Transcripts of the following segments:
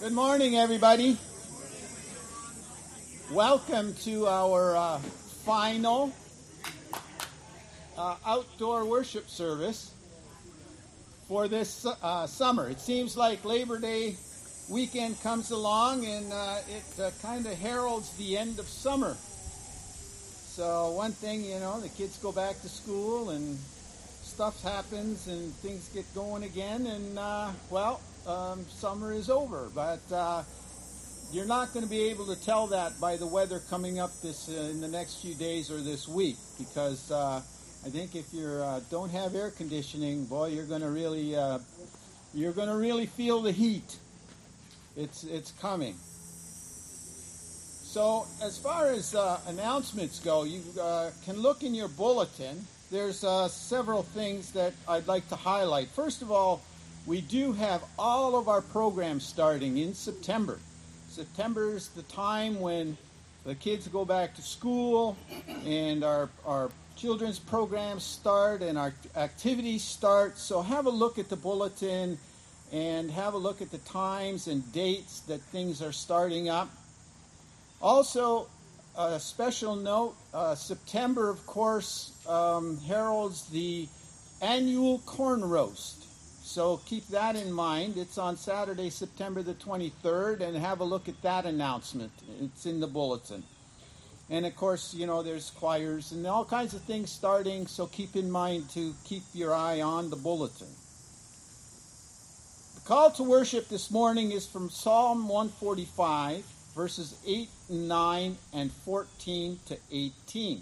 Good morning, everybody. Welcome to our final outdoor worship service for this summer. It seems like Labor Day weekend comes along and it kind of heralds the end of summer. So one thing, the kids go back to school and stuff happens and things get going again and, summer is over. But you're not going to be able to tell that by the weather coming up in the next few days or this week, because I think if you don't have air conditioning, boy, you're going to really feel the heat. It's coming. So as far as announcements go, you can look in your bulletin. There's several things that I'd like to highlight. First of all, we do have all of our programs starting in September. September is the time when the kids go back to school and our children's programs start and our activities start. So have a look at the bulletin and have a look at the times and dates that things are starting up. Also, a special note, September, of course, heralds the annual corn roast. So keep that in mind. It's on Saturday, September the 23rd, and have a look at that announcement. It's in the bulletin. And, of course, there's choirs and all kinds of things starting, so keep in mind to keep your eye on the bulletin. The call to worship this morning is from Psalm 145, verses 8 and 9 and 14 to 18.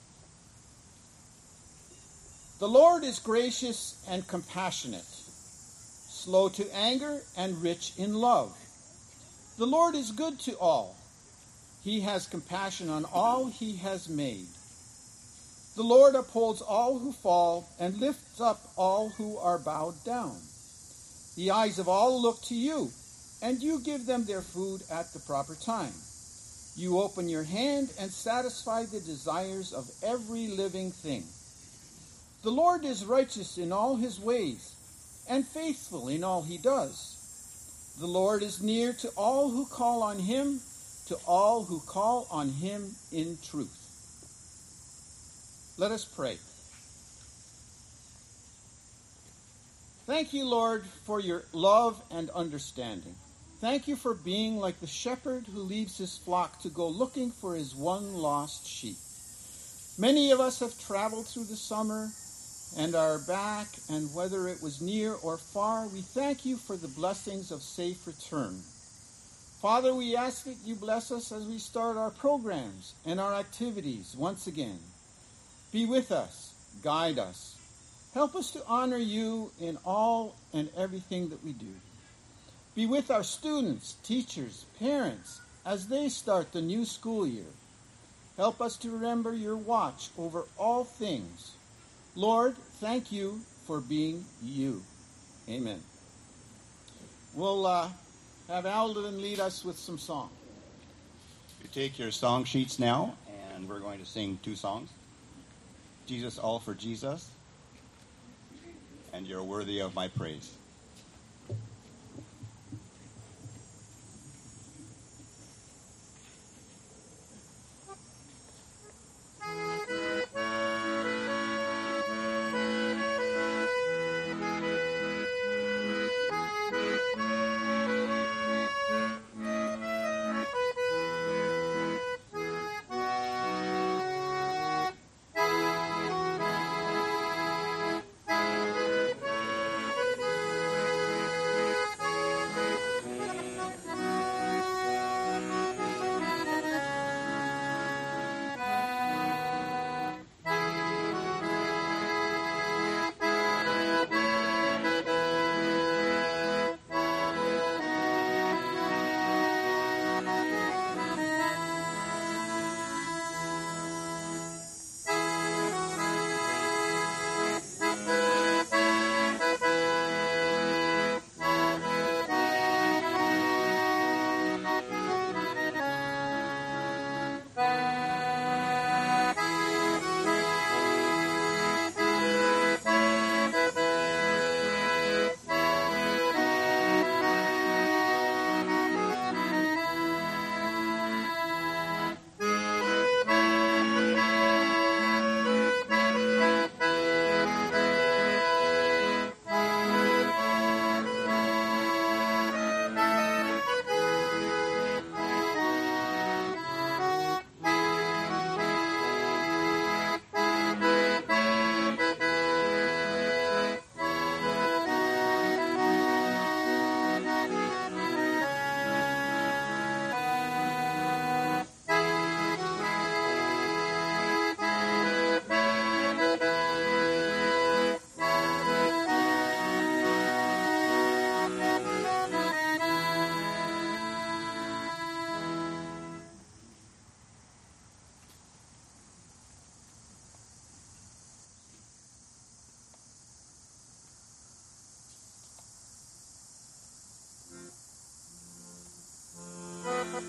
The Lord is gracious and compassionate, slow to anger and rich in love. The Lord is good to all. He has compassion on all he has made. The Lord upholds all who fall and lifts up all who are bowed down. The eyes of all look to you, and you give them their food at the proper time. You open your hand and satisfy the desires of every living thing. The Lord is righteous in all his ways, and faithful in all he does. The Lord is near to all who call on him, to all who call on him in truth. Let us pray. Thank you, Lord, for your love and understanding. Thank you for being like the shepherd who leaves his flock to go looking for his one lost sheep. Many of us have traveled through the summer and are back, and whether it was near or far, we thank you for the blessings of safe return. Father, we ask that you bless us as we start our programs and our activities once again. Be with us, guide us. Help us to honor you in all and everything that we do. Be with our students, teachers, parents, as they start the new school year. Help us to remember your watch over all things. Lord, thank you for being you. Amen. We'll have Alden lead us with some song. You take your song sheets now, and we're going to sing two songs. Jesus, All for Jesus, and You're Worthy of My Praise.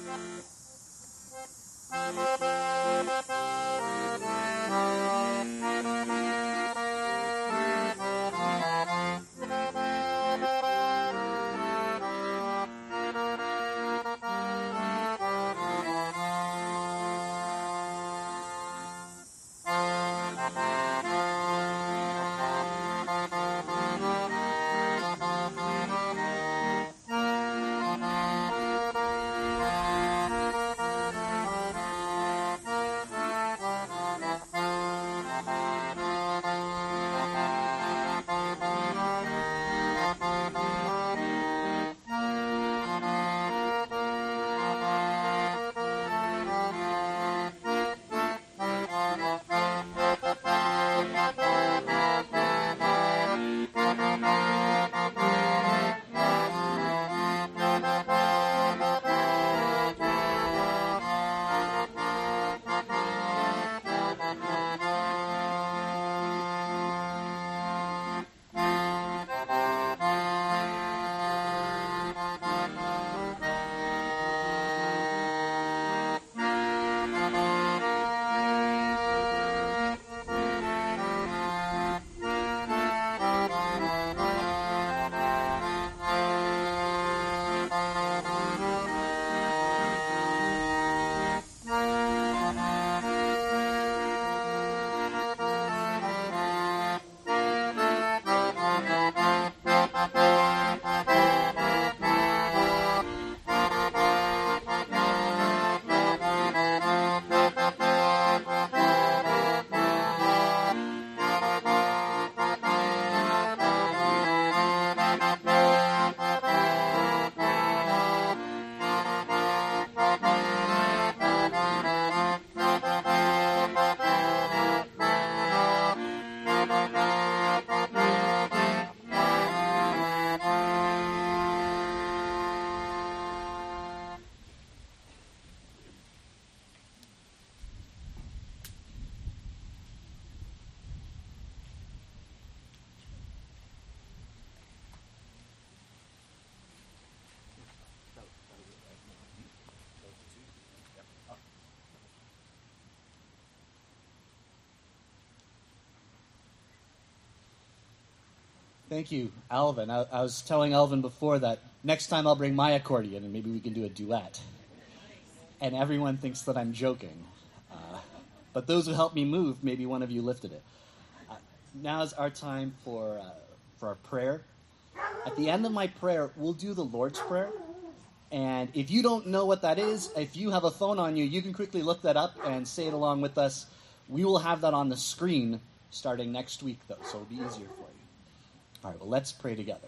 Thank you, Alvin. I was telling Alvin before that next time I'll bring my accordion and maybe we can do a duet. And everyone thinks that I'm joking. But those who helped me move, maybe one of you lifted it. Now is our time for our prayer. At the end of my prayer, we'll do the Lord's Prayer. And if you don't know what that is, if you have a phone on you, you can quickly look that up and say it along with us. We will have that on the screen starting next week, though, so it'll be easier for you. All right, well, let's pray together.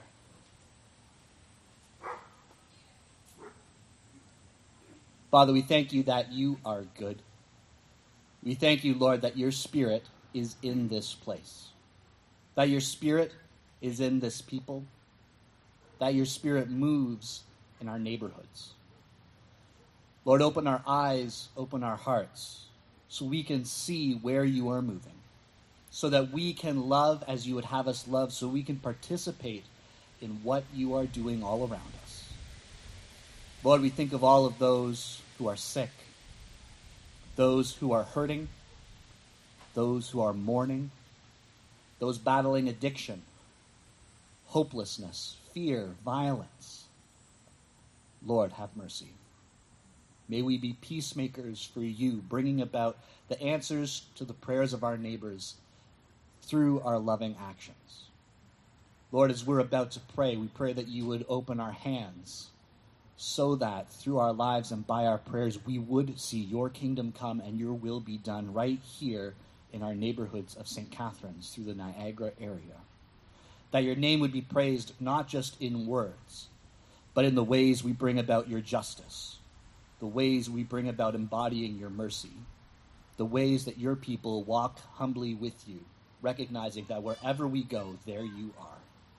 Father, we thank you that you are good. We thank you, Lord, that your Spirit is in this place, that your Spirit is in this people, that your Spirit moves in our neighborhoods. Lord, open our eyes, open our hearts, so we can see where you are moving, so that we can love as you would have us love, so we can participate in what you are doing all around us. Lord, we think of all of those who are sick, those who are hurting, those who are mourning, those battling addiction, hopelessness, fear, violence. Lord, have mercy. May we be peacemakers for you, bringing about the answers to the prayers of our neighbors through our loving actions. Lord, as we're about to pray, we pray that you would open our hands so that through our lives and by our prayers, we would see your kingdom come and your will be done right here in our neighborhoods of St. Catharines through the Niagara area. That your name would be praised not just in words, but in the ways we bring about your justice, the ways we bring about embodying your mercy, the ways that your people walk humbly with you, recognizing that wherever we go, there you are.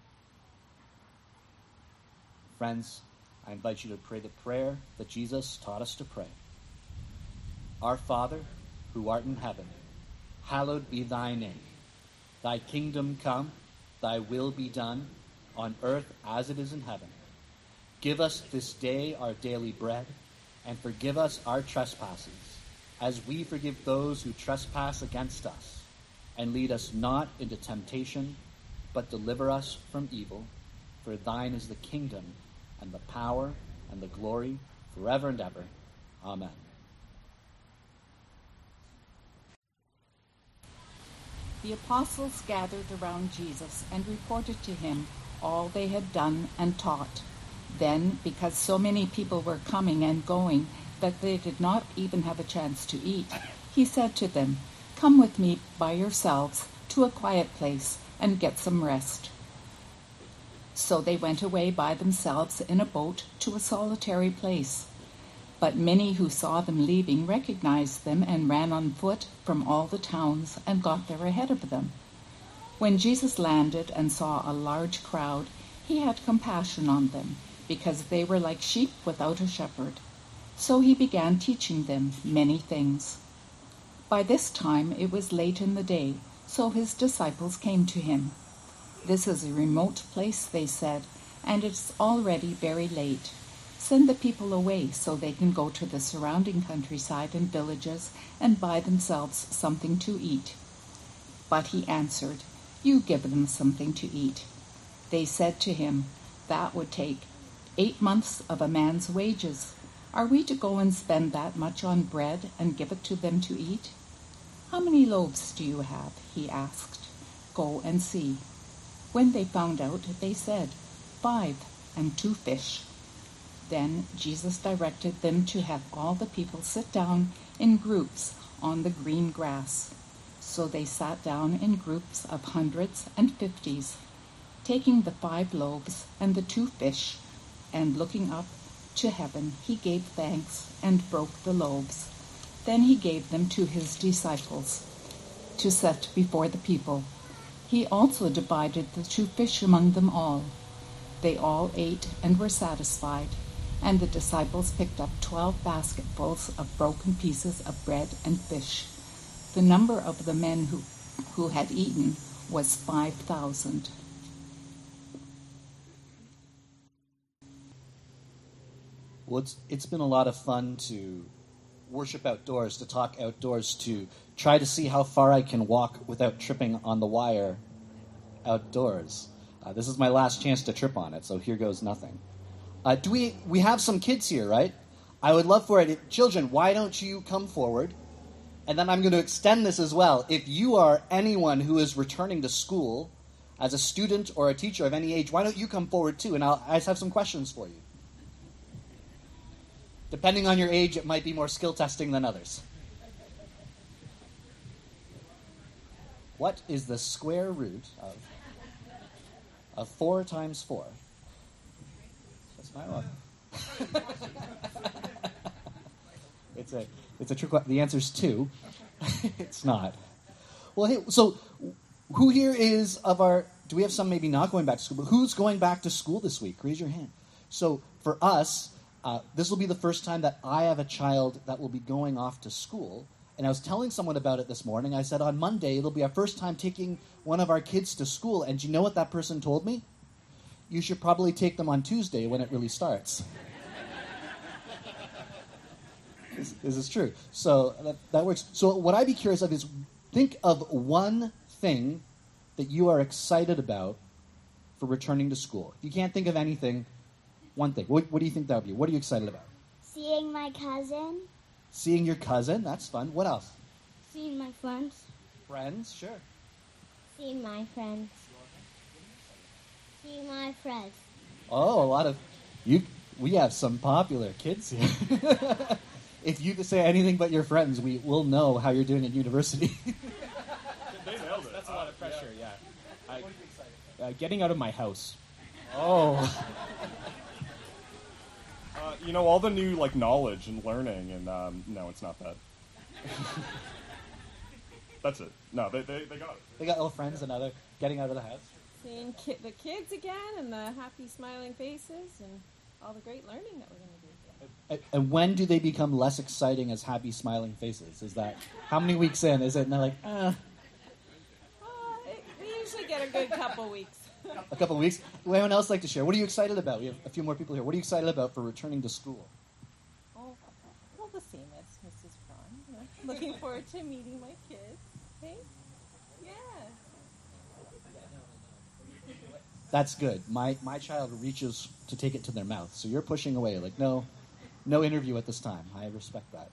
Friends, I invite you to pray the prayer that Jesus taught us to pray. Our Father, who art in heaven, hallowed be thy name. Thy kingdom come, thy will be done, on earth as it is in heaven. Give us this day our daily bread, and forgive us our trespasses, as we forgive those who trespass against us. And lead us not into temptation, but deliver us from evil. For thine is the kingdom, and the power, and the glory, forever and ever. Amen. The apostles gathered around Jesus and reported to him all they had done and taught. Then, because so many people were coming and going that they did not even have a chance to eat, he said to them, "Come with me by yourselves to a quiet place and get some rest." So they went away by themselves in a boat to a solitary place. But many who saw them leaving recognized them and ran on foot from all the towns and got there ahead of them. When Jesus landed and saw a large crowd, he had compassion on them, because they were like sheep without a shepherd. So he began teaching them many things. By this time it was late in the day, so his disciples came to him. "This is a remote place," they said, "and it's already very late. Send the people away so they can go to the surrounding countryside and villages and buy themselves something to eat." But he answered, "You give them something to eat." They said to him, "That would take 8 months of a man's wages. Are we to go and spend that much on bread and give it to them to eat?" "How many loaves do you have?" he asked. "Go and see." When they found out, they said, 5 and 2 fish. Then Jesus directed them to have all the people sit down in groups on the green grass. So they sat down in groups of hundreds and fifties. Taking the 5 loaves and the 2 fish, and looking up to heaven, he gave thanks and broke the loaves. Then he gave them to his disciples to set before the people. He also divided the 2 fish among them all. They all ate and were satisfied, and the disciples picked up 12 basketfuls of broken pieces of bread and fish. The number of the men who had eaten was 5,000. Well, it's been a lot of fun to worship outdoors, to talk outdoors, to try to see how far I can walk without tripping on the wire outdoors. This is my last chance to trip on it, so here goes nothing. We have some kids here, right? I would love for it. Children, why don't you come forward? And then I'm going to extend this as well. If you are anyone who is returning to school as a student or a teacher of any age, why don't you come forward too? And I just have some questions for you. Depending on your age, it might be more skill testing than others. What is the square root of 4 times 4? That's my one. It's a trick. The answer's 2. It's not. Well, hey, so who here is of our... Do we have some maybe not going back to school? But who's going back to school this week? Raise your hand. So for us... this will be the first time that I have a child that will be going off to school. And I was telling someone about it this morning. I said, on Monday, it'll be our first time taking one of our kids to school. And do you know what that person told me? You should probably take them on Tuesday when it really starts. This is true. So that works. So what I'd be curious of is, think of one thing that you are excited about for returning to school. If you can't think of anything... One thing. What do you think that would be? What are you excited about? Seeing my cousin. Seeing your cousin? That's fun. What else? Seeing my friends. Friends? Sure. Seeing my friends. Seeing my friends. Oh, a lot of... We have some popular kids here. If you say anything but your friends, we'll know how you're doing at university. They nailed it. That's a lot of pressure, yeah. Getting out of my house. Oh... all the new knowledge and learning, and no, it's not that. That's it. No, they got it. They got little friends and other getting out of the house. Seeing the kids again, and the happy, smiling faces, and all the great learning that we're going to do. And when do they become less exciting as happy, smiling faces? Is that how many weeks in? Is it not like? We usually get a good couple weeks. A couple of weeks. Would anyone else like to share? What are you excited about? We have a few more people here. What are you excited about for returning to school? same as Mrs. Cron. Looking forward to meeting my kids. Hey? Yeah. That's good. My child reaches to take it to their mouth, so you're pushing away. Like, no interview at this time. I respect that.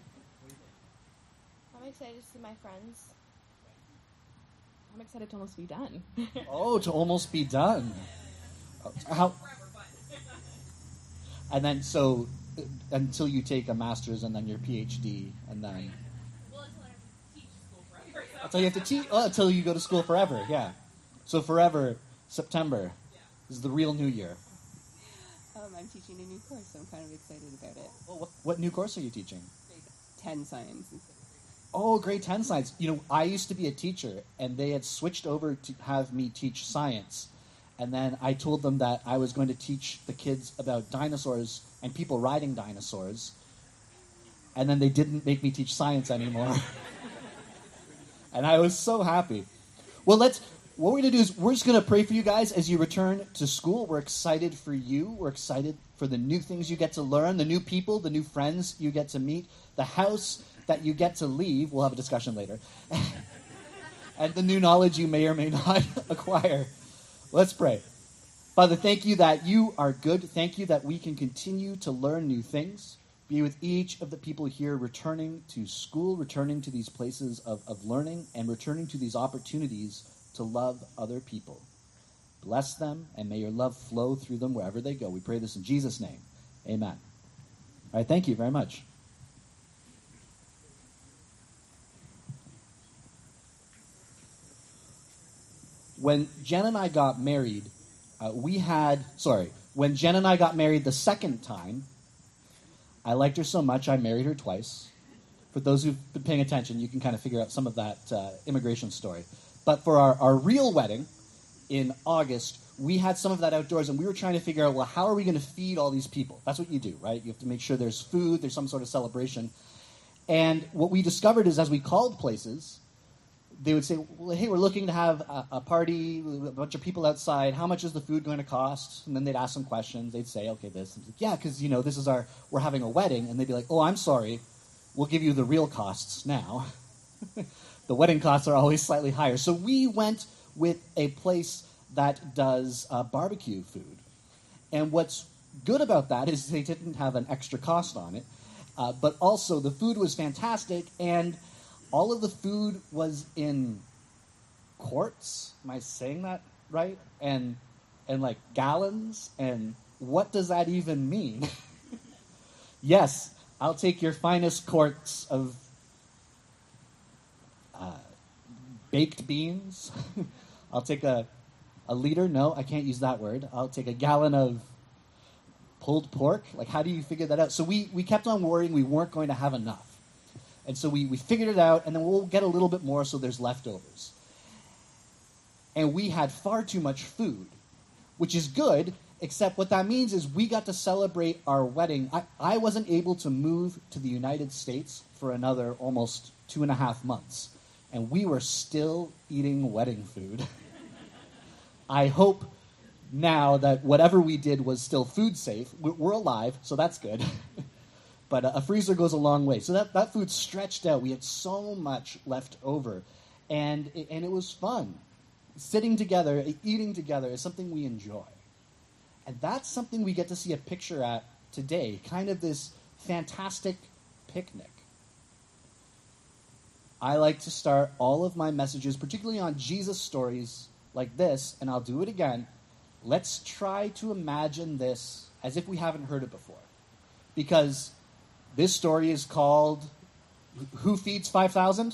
I'm excited to see my friends. I'm excited to almost be done. Oh, to almost be done. How? And then, so, until you take a master's and then your PhD, and then... Well, until I teach school forever. Until you have to teach... Oh, until you go to school forever, yeah. So forever, September, is the real new year. I'm teaching a new course, so I'm kind of excited about it. Well, what new course are you teaching? Grade 10 science. Oh, grade 10 science. You know, I used to be a teacher, and they had switched over to have me teach science. And then I told them that I was going to teach the kids about dinosaurs and people riding dinosaurs. And then they didn't make me teach science anymore. And I was so happy. Well, what we're going to do is we're just going to pray for you guys as you return to school. We're excited for you. We're excited for the new things you get to learn, the new people, the new friends you get to meet, the house that you get to leave. We'll have a discussion later. And the new knowledge you may or may not acquire. Let's pray. Father, thank you that you are good. Thank you that we can continue to learn new things. Be with each of the people here returning to school, returning to these places of learning, and returning to these opportunities to love other people. Bless them, and may your love flow through them wherever they go. We pray this in Jesus' name. Amen. All right, thank you very much. When Jen and I got married, when Jen and I got married the second time, I liked her so much I married her twice. For those who've been paying attention, you can kind of figure out some of that immigration story. But for our real wedding in August, we had some of that outdoors, and we were trying to figure out, well, how are we going to feed all these people? That's what you do, right? You have to make sure there's food, there's some sort of celebration. And what we discovered is as we called places, they would say, well, hey, we're looking to have a party, a bunch of people outside. How much is the food going to cost? And then they'd ask some questions. They'd say, okay, this. And like, yeah, because, we're having a wedding. And they'd be like, oh, I'm sorry. We'll give you the real costs now. The wedding costs are always slightly higher. So we went with a place that does barbecue food. And what's good about that is they didn't have an extra cost on it. But also the food was fantastic, and all of the food was in quarts. Am I saying that right? And like gallons. And what does that even mean? Yes, I'll take your finest quarts of baked beans. I'll take a liter. No, I can't use that word. I'll take a gallon of pulled pork. Like, how do you figure that out? So we kept on worrying we weren't going to have enough. And so we figured it out, and then we'll get a little bit more so there's leftovers. And we had far too much food, which is good, except what that means is we got to celebrate our wedding. I wasn't able to move to the United States for another almost 2.5 months, and we were still eating wedding food. I hope now that whatever we did was still food safe. We're alive, so that's good. But a freezer goes a long way. So that food stretched out. We had so much left over. And it was fun. Sitting together, eating together is something we enjoy. And that's something we get to see a picture at today. Kind of this fantastic picnic. I like to start all of my messages, particularly on Jesus stories like this, and I'll do it again. Let's try to imagine this as if we haven't heard it before. Because this story is called, Who Feeds 5,000?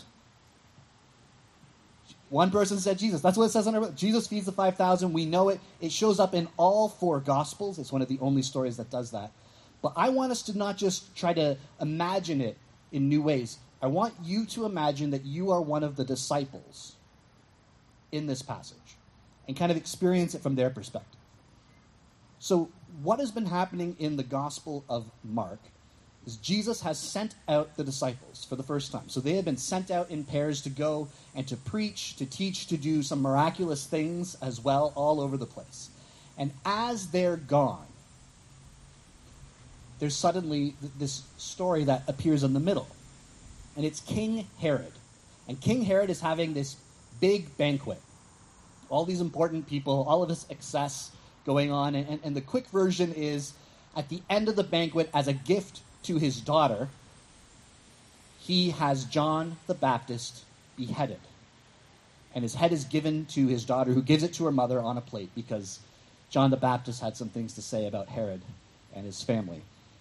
One person said Jesus. That's what it says on our book. Jesus feeds the 5,000. We know it. It shows up in all 4 Gospels. It's one of the only stories that does that. But I want us to not just try to imagine it in new ways. I want you to imagine that you are one of the disciples in this passage and kind of experience it from their perspective. So what has been happening in the Gospel of Mark is Jesus has sent out the disciples for the first time. So they have been sent out in pairs to go and to preach, to teach, to do some miraculous things as well all over the place. And as they're gone, there's suddenly this story that appears in the middle. And it's King Herod. And King Herod is having this big banquet. All these important people, all of this excess going on. And the quick version is, at the end of the banquet, as a gift to his daughter, he has John the Baptist beheaded. And his head is given to his daughter, who gives it to her mother on a plate, because John the Baptist had some things to say about Herod and his family.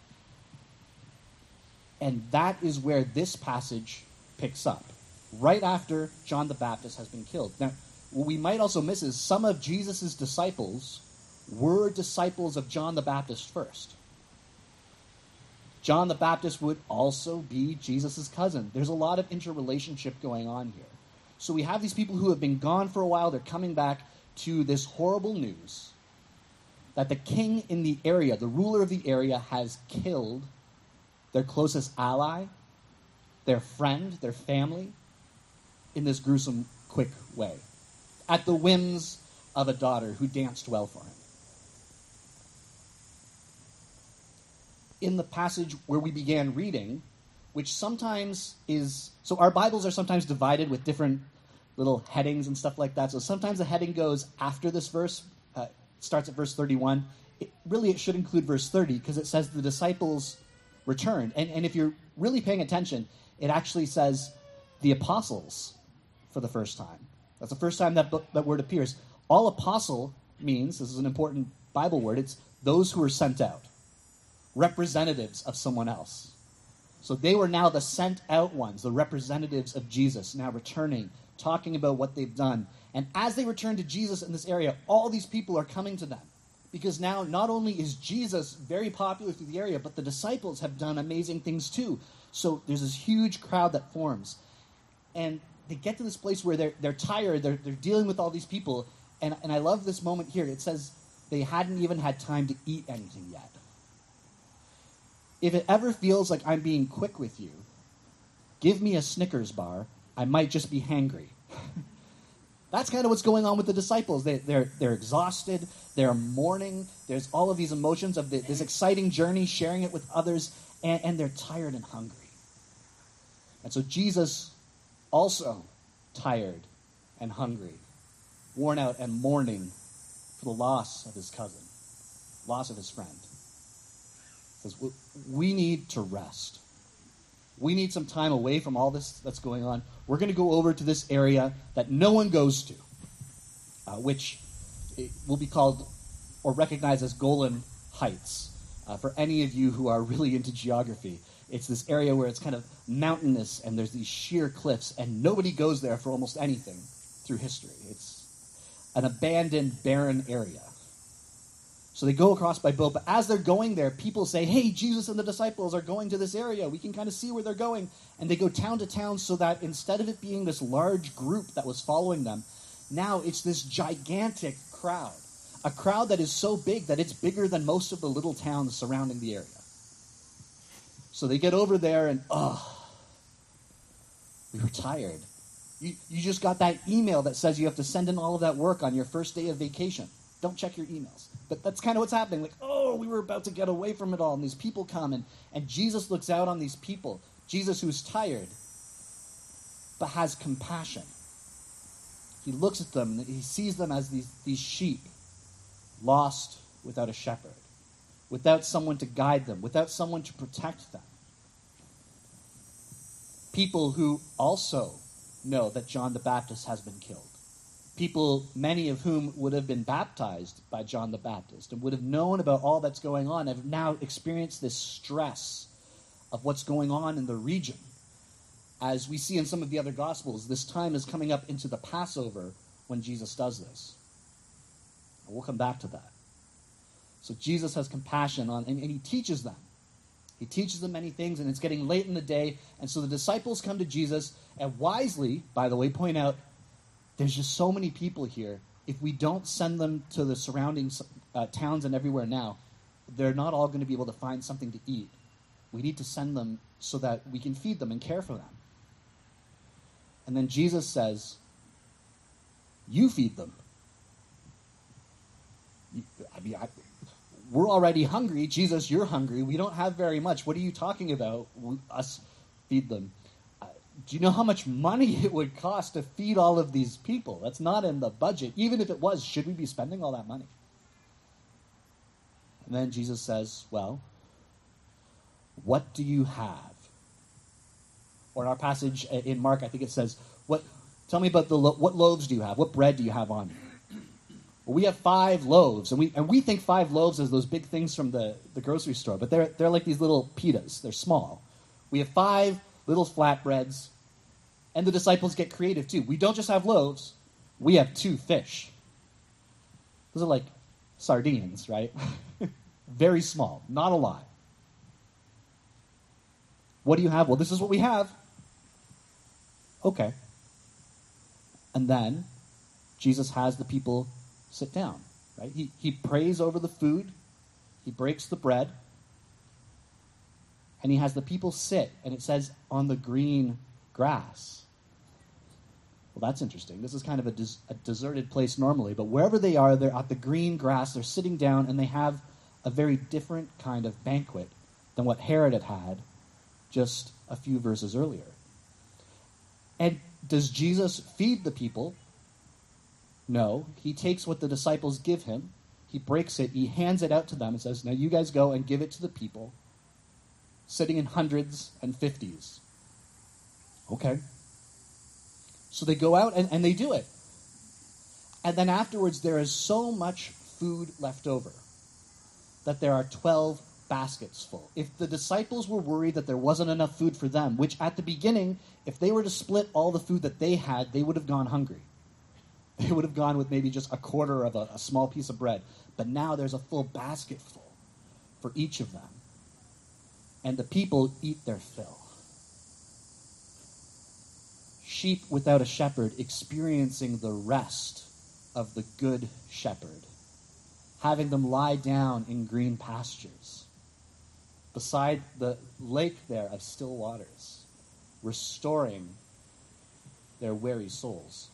And that is where this passage picks up, right after John the Baptist has been killed. Now, what we might also miss is some of Jesus' disciples were disciples of John the Baptist first. John the Baptist would also be Jesus' cousin. There's a lot of interrelationship going on here. So we have these people who have been gone for a while. They're coming back to this horrible news that the king in the area, the ruler of the area, has killed their closest ally, their friend, their family, in this gruesome, quick way, at the whims of a daughter who danced well for him. In the passage where we began reading, which sometimes is... So our Bibles are sometimes divided with different little headings and stuff like that. So sometimes the heading goes after this verse, starts at verse 31. It should include verse 30, because it says the disciples returned. And if you're really paying attention, it actually says the apostles for the first time. That's the first time that word appears. All apostle means, this is an important Bible word, it's those who are sent out, representatives of someone else. So they were now the sent out ones, the representatives of Jesus, now returning, talking about what they've done. And as they return to Jesus in this area, all these people are coming to them. Because now not only is Jesus very popular through the area, but the disciples have done amazing things too. So there's this huge crowd that forms. And they get to this place where they're tired, they're dealing with all these people. And I love this moment here. It says they hadn't even had time to eat anything yet. If it ever feels like I'm being quick with you, give me a Snickers bar. I might just be hangry. That's kind of what's going on with the disciples. They're exhausted. They're mourning. There's all of these emotions of this exciting journey, sharing it with others, and they're tired and hungry. And so Jesus, also tired and hungry, worn out and mourning for the loss of his cousin, loss of his friend, says, we need to rest. We need some time away from all this that's going on. We're going to go over to this area that no one goes to, which will be called or recognized as Golan Heights. For any of you who are really into geography, it's this area where it's kind of mountainous and there's these sheer cliffs, and nobody goes there for almost anything through history. It's an abandoned, barren area. So they go across by boat, but as they're going there, people say, hey, Jesus and the disciples are going to this area. We can kind of see where they're going. And they go town to town so that instead of it being this large group that was following them, now it's this gigantic crowd. A crowd that is so big that it's bigger than most of the little towns surrounding the area. So they get over there and, we were tired. You just got that email that says you have to send in all of that work on your first day of vacation. Don't check your emails. But that's kind of what's happening. Like, we were about to get away from it all, and these people come, and Jesus looks out on these people. Jesus, who's tired, but has compassion. He looks at them, and he sees them as these sheep, lost without a shepherd, without someone to guide them, without someone to protect them. People who also know that John the Baptist has been killed. People, many of whom would have been baptized by John the Baptist and would have known about all that's going on, have now experienced this stress of what's going on in the region. As we see in some of the other Gospels, this time is coming up into the Passover when Jesus does this. And we'll come back to that. So Jesus has compassion on, and he teaches them. He teaches them many things, and it's getting late in the day, and so the disciples come to Jesus, and wisely, by the way, point out, there's just so many people here. If we don't send them to the surrounding towns and everywhere now, they're not all going to be able to find something to eat. We need to send them so that we can feed them and care for them. And then Jesus says, you feed them. we're already hungry. Jesus, you're hungry. We don't have very much. What are you talking about? Us feed them. Do you know how much money it would cost to feed all of these people? That's not in the budget. Even if it was, should we be spending all that money? And then Jesus says, well, what do you have? Or in our passage in Mark, I think it says, tell me about what loaves do you have? What bread do you have on you? Well, we have 5 loaves, and we think 5 loaves as those big things from the grocery store, but they're like these little pitas. They're small. We have 5 little flatbreads, and the disciples get creative too. We don't just have loaves, we have 2 fish. Those are like sardines, right? Very small, not a lot. What do you have? Well, this is what we have. Okay. And then Jesus has the people sit down, right? He prays over the food, he breaks the bread, and he has the people sit, and it says, on the green grass. Well, that's interesting. This is kind of a deserted place normally, but wherever they are, they're at the green grass, they're sitting down, and they have a very different kind of banquet than what Herod had just a few verses earlier. And does Jesus feed the people? No. He takes what the disciples give him, he breaks it, he hands it out to them and says, now you guys go and give it to the people, sitting in hundreds and 50s. Okay. So they go out and they do it. And then afterwards there is so much food left over that there are 12 baskets full. If the disciples were worried that there wasn't enough food for them, which at the beginning, if they were to split all the food that they had, they would have gone hungry. They would have gone with maybe just a quarter of a small piece of bread. But now there's a full basket full for each of them. And the people eat their fill. Sheep without a shepherd experiencing the rest of the good shepherd, having them lie down in green pastures beside the lake there of still waters, restoring their weary souls.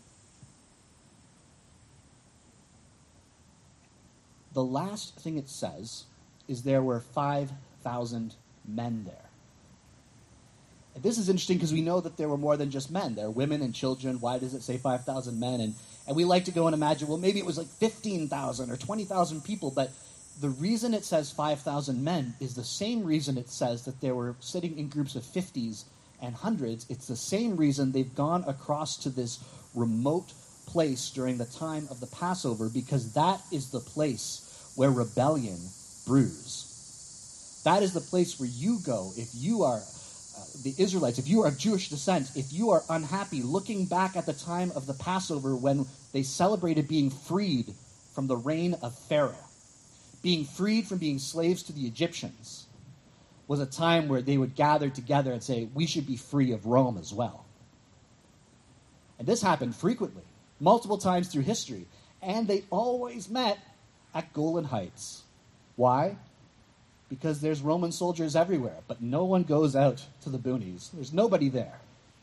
The last thing it says is there were 5,000 men there. And this is interesting because we know that there were more than just men. There are women and children. Why does it say 5,000 men? And we like to go and imagine, well, maybe it was like 15,000 or 20,000 people, but the reason it says 5,000 men is the same reason it says that they were sitting in groups of 50s and hundreds. It's the same reason they've gone across to this remote place during the time of the Passover, because that is the place where rebellion brews. That is the place where you go if you are the Israelites, if you are of Jewish descent, if you are unhappy, looking back at the time of the Passover when they celebrated being freed from the reign of Pharaoh, being freed from being slaves to the Egyptians, was a time where they would gather together and say, we should be free of Rome as well. And this happened frequently, multiple times through history, and they always met at Golan Heights. Why? Because there's Roman soldiers everywhere, but no one goes out to the boonies. There's nobody there.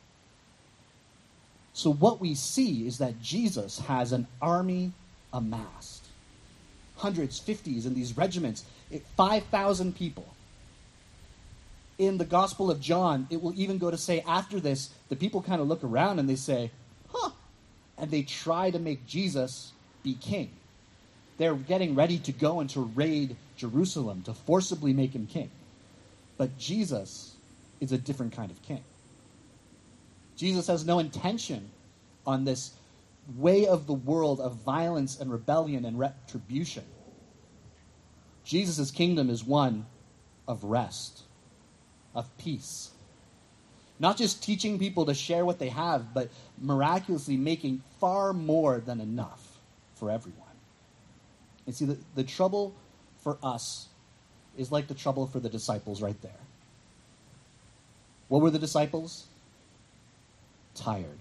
So what we see is that Jesus has an army amassed. Hundreds, 50s, in these regiments, 5,000 people. In the Gospel of John, it will even go to say after this, the people kind of look around and they say, huh, and they try to make Jesus be king. They're getting ready to go and to raid Jerusalem, to forcibly make him king. But Jesus is a different kind of king. Jesus has no intention on this way of the world of violence and rebellion and retribution. Jesus' kingdom is one of rest, of peace. Not just teaching people to share what they have, but miraculously making far more than enough for everyone. And see, the trouble for us is like the trouble for the disciples right there. What were the disciples? Tired.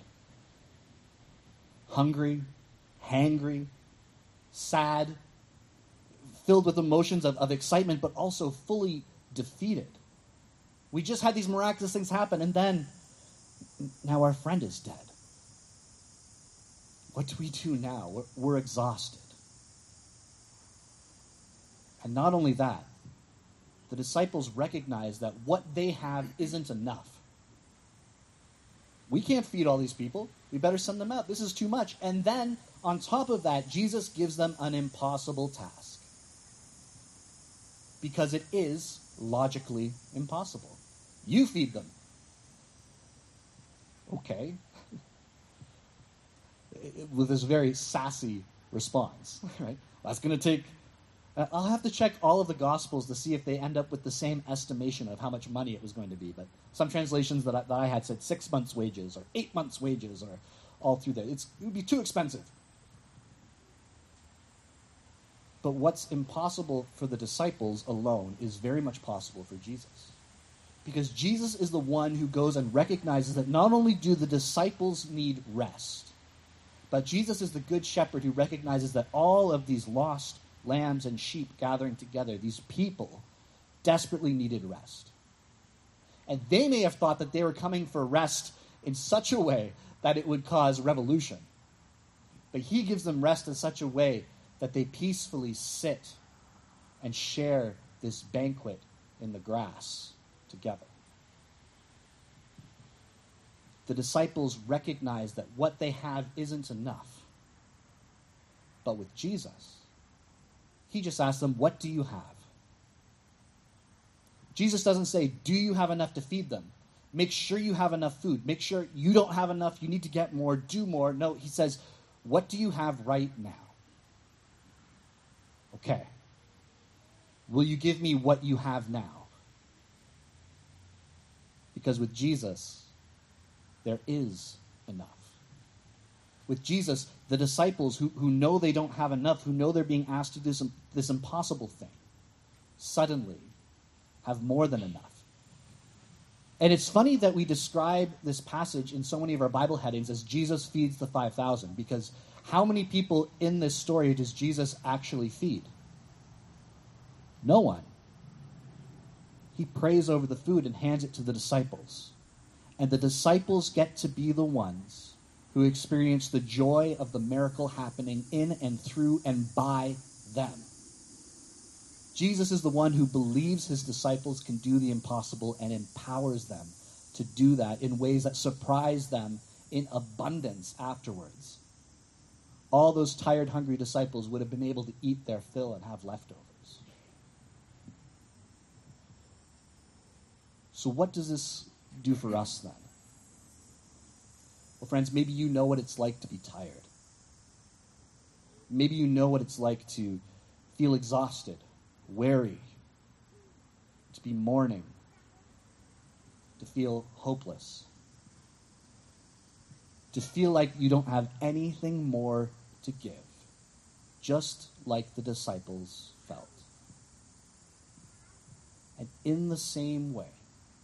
Hungry, hangry, sad, filled with emotions of excitement, but also fully defeated. We just had these miraculous things happen, and then, now our friend is dead. What do we do now? We're exhausted. And not only that, the disciples recognize that what they have isn't enough. We can't feed all these people. We better send them out. This is too much. And then, on top of that, Jesus gives them an impossible task. Because it is logically impossible. You feed them. Okay. With this very sassy response, right? That's going to take... I'll have to check all of the Gospels to see if they end up with the same estimation of how much money it was going to be. But some translations that I had said 6 months' wages or 8 months' wages or all through there. It would be too expensive. But what's impossible for the disciples alone is very much possible for Jesus. Because Jesus is the one who goes and recognizes that not only do the disciples need rest, but Jesus is the good shepherd who recognizes that all of these lost lambs and sheep gathering together, these people, desperately needed rest. And they may have thought that they were coming for rest in such a way that it would cause revolution. But he gives them rest in such a way that they peacefully sit and share this banquet in the grass together. The disciples recognize that what they have isn't enough. But with Jesus, he just asks them, what do you have? Jesus doesn't say, do you have enough to feed them? Make sure you have enough food. Make sure you don't have enough. You need to get more, do more. No, he says, what do you have right now? Okay. Will you give me what you have now? Because with Jesus, there is enough. With Jesus, the disciples who know they don't have enough, who know they're being asked to do this impossible thing, suddenly have more than enough. And it's funny that we describe this passage in so many of our Bible headings as Jesus feeds the 5,000, because how many people in this story does Jesus actually feed? No one. He prays over the food and hands it to the disciples. And the disciples get to be the ones who experience the joy of the miracle happening in and through and by them. Jesus is the one who believes his disciples can do the impossible and empowers them to do that in ways that surprise them in abundance afterwards. All those tired, hungry disciples would have been able to eat their fill and have leftovers. So what does this do for us then? Well, friends, maybe you know what it's like to be tired. Maybe you know what it's like to feel exhausted, weary, to be mourning, to feel hopeless, to feel like you don't have anything more to give, just like the disciples felt. And in the same way,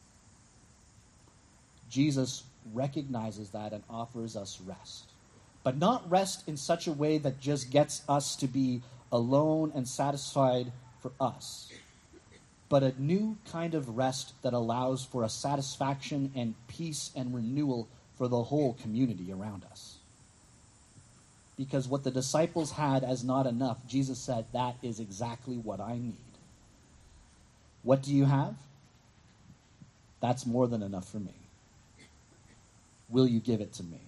Jesus recognizes that and offers us rest. But not rest in such a way that just gets us to be alone and satisfied for us, but a new kind of rest that allows for a satisfaction and peace and renewal for the whole community around us. Because what the disciples had as not enough, Jesus said, that is exactly what I need. What do you have? That's more than enough for me. Will you give it to me?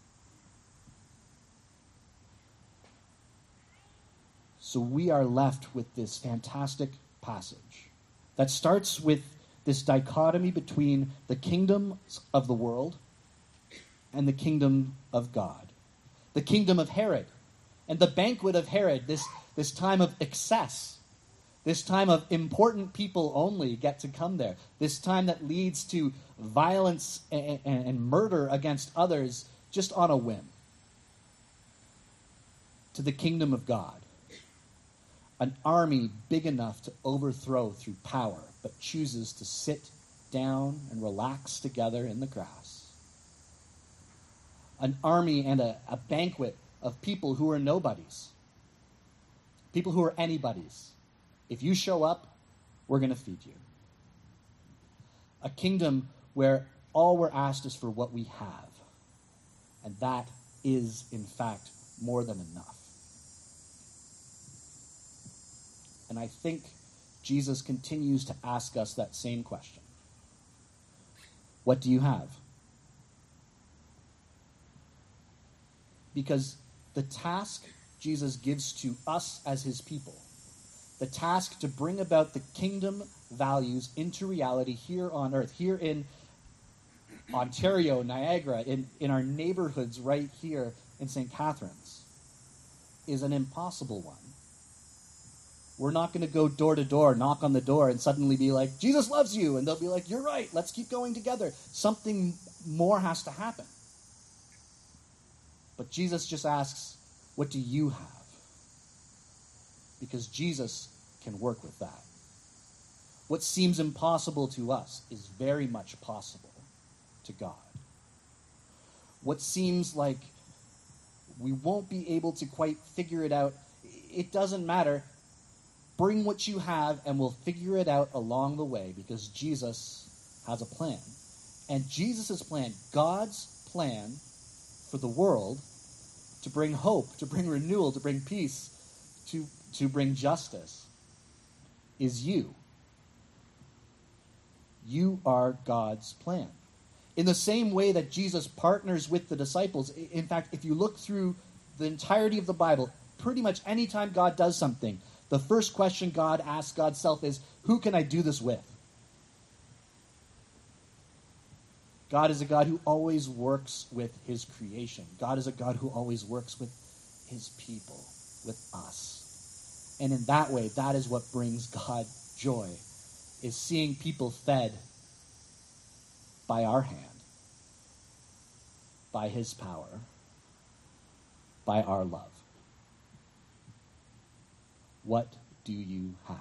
So we are left with this fantastic passage that starts with this dichotomy between the kingdoms of the world and the kingdom of God. The kingdom of Herod and the banquet of Herod, this time of excess, this time of important people only get to come there, this time that leads to violence and murder against others just on a whim. To the kingdom of God, an army big enough to overthrow through power, but chooses to sit down and relax together in the grass. An army and a banquet of people who are nobodies, people who are anybody's. If you show up, we're going to feed you. A kingdom where all we're asked is for what we have. And that is, in fact, more than enough. And I think Jesus continues to ask us that same question. What do you have? Because the task Jesus gives to us as his people, the task to bring about the kingdom values into reality here on earth, here in Ontario, Niagara, in our neighborhoods right here in St. Catharines, is an impossible one. We're not going to go door to door, knock on the door, and suddenly be like, Jesus loves you. And they'll be like, you're right, let's keep going together. Something more has to happen. But Jesus just asks, what do you have? Because Jesus can work with that. What seems impossible to us is very much possible to God. What seems like we won't be able to quite figure it out, it doesn't matter. Bring what you have and we'll figure it out along the way, because Jesus has a plan. And Jesus' plan, God's plan for the world, to bring hope, to bring renewal, to bring peace, to bring justice, is you. You are God's plan. In the same way that Jesus partners with the disciples, in fact, if you look through the entirety of the Bible, pretty much any time God does something, the first question God asks God's self is, who can I do this with? God is a God who always works with his creation. God is a God who always works with his people, with us. And in that way, that is what brings God joy, is seeing people fed by our hand, by his power, by our love. What do you have?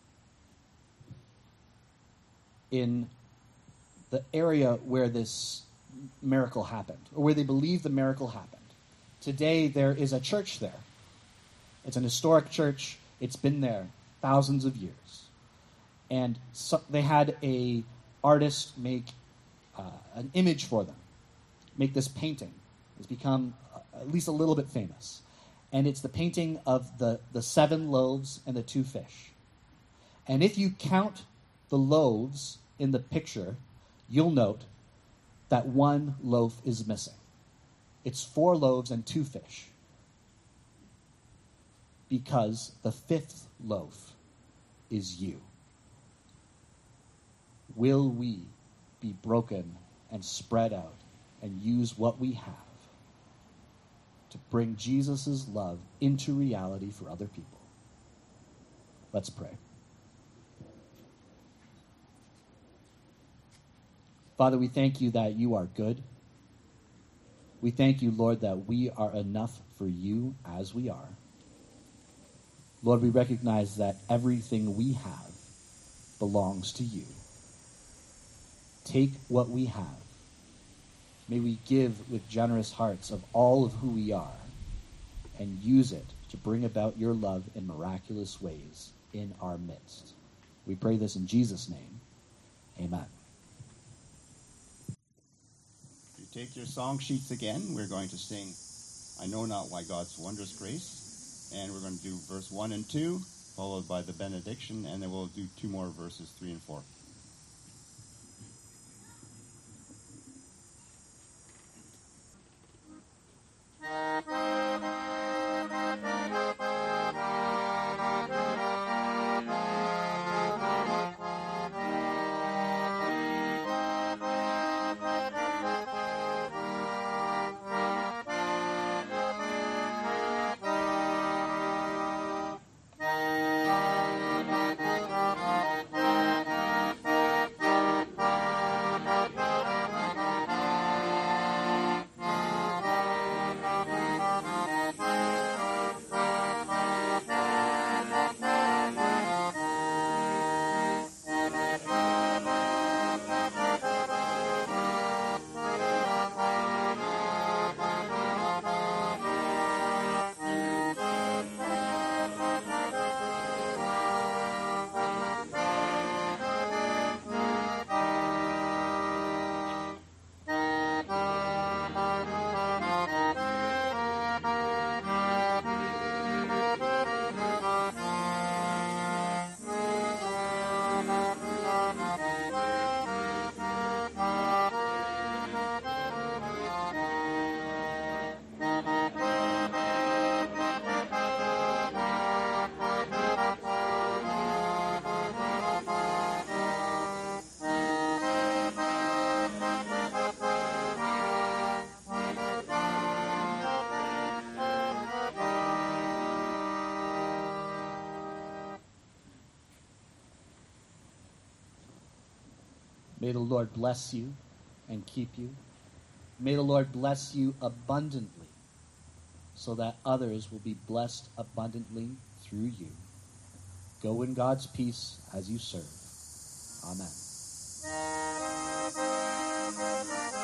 In the area where this miracle happened, or where they believe the miracle happened, today there is a church there. It's an historic church. It's been there thousands of years. And so they had an artist make an image for them, make this painting. It's become at least a little bit famous. And it's the painting of the 7 loaves and the 2 fish. And if you count the loaves in the picture, you'll note that 1 loaf is missing. It's 4 loaves and 2 fish. Because the 5th loaf is you. Will we be broken and spread out and use what we have to bring Jesus' love into reality for other people? Let's pray. Father, we thank you that you are good. We thank you, Lord, that we are enough for you as we are. Lord, we recognize that everything we have belongs to you. Take what we have. May we give with generous hearts of all of who we are and use it to bring about your love in miraculous ways in our midst. We pray this in Jesus' name. Amen. If you take your song sheets again, we're going to sing I Know Not Why God's Wondrous Grace. And we're going to do verse 1 and 2, followed by the benediction, and then we'll do 2 more verses, 3 and 4. May the Lord bless you and keep you. May the Lord bless you abundantly, so that others will be blessed abundantly through you. Go in God's peace as you serve. Amen.